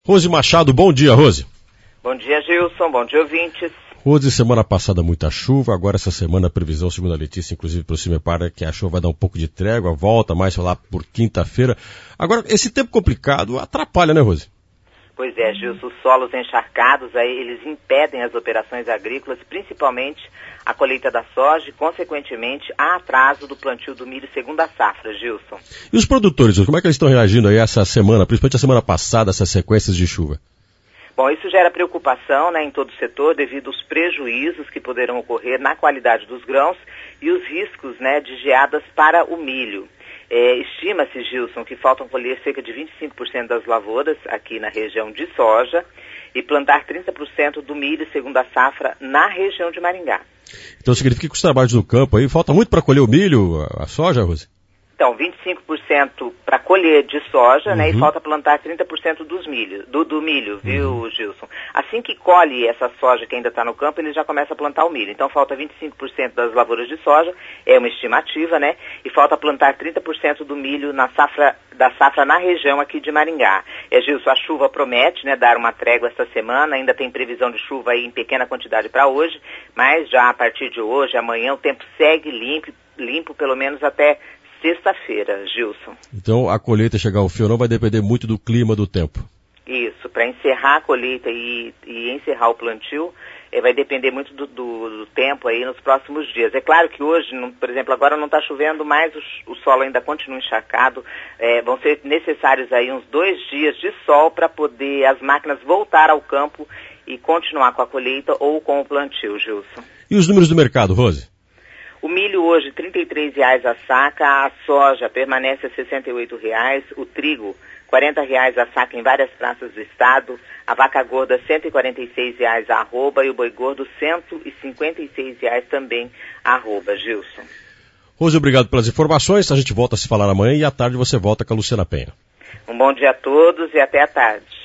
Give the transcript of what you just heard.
Rose Machado, bom dia, Rose. Bom dia, Gilson, bom dia, ouvintes. Rose, semana passada muita chuva, agora essa semana a previsão, segundo a Letícia, inclusive para o Cimepar, é que a chuva vai dar um pouco de trégua, volta mais lá por quinta-feira. Agora, esse tempo complicado atrapalha, né, Rose? Pois é, Gilson, os solos encharcados, aí eles impedem as operações agrícolas, principalmente a colheita da soja e, consequentemente, há atraso do plantio do milho segunda safra, Gilson. E os produtores, como é que eles estão reagindo aí essa semana, principalmente a semana passada, essas sequências de chuva? Bom, isso gera preocupação, né, em todo o setor devido aos prejuízos que poderão ocorrer na qualidade dos grãos e os riscos, né, de geadas para o milho. Estima-se, Gilson, que faltam colher cerca de 25% das lavouras aqui na região de soja e plantar 30% do milho segunda safra na região de Maringá. Então significa que os trabalhos do campo aí, falta muito para colher o milho, a soja, Rose? Então, 25% para colher de soja, né, e falta plantar 30% do milho, viu, Gilson? Assim que colhe essa soja que ainda está no campo, ele já começa a plantar o milho. Então, falta 25% das lavouras de soja, é uma estimativa, né? E falta plantar 30% do milho da safra na região aqui de Maringá. Gilson, a chuva promete, né, dar uma trégua esta semana, ainda tem previsão de chuva aí em pequena quantidade para hoje, mas já a partir de hoje, amanhã, o tempo segue limpo pelo menos até sexta-feira, Gilson. Então a colheita chegar ao fim ou não vai depender muito do clima, do tempo. Isso, para encerrar a colheita e encerrar o plantio, vai depender muito do tempo aí nos próximos dias. É claro que hoje, por exemplo, agora não está chovendo, mas o solo ainda continua encharcado. Vão ser necessários aí uns 2 dias de sol para poder as máquinas voltar ao campo e continuar com a colheita ou com o plantio, Gilson. E os números do mercado, Rose? O milho hoje R$ 33,00 a saca, a soja permanece a R$ 68,00, o trigo R$ 40,00 a saca em várias praças do estado, a vaca gorda R$ 146,00 a arroba e o boi gordo R$ 156,00 também a arroba, Gilson. Rose, obrigado pelas informações, a gente volta a se falar amanhã e à tarde você volta com a Luciana Penha. Um bom dia a todos e até à tarde.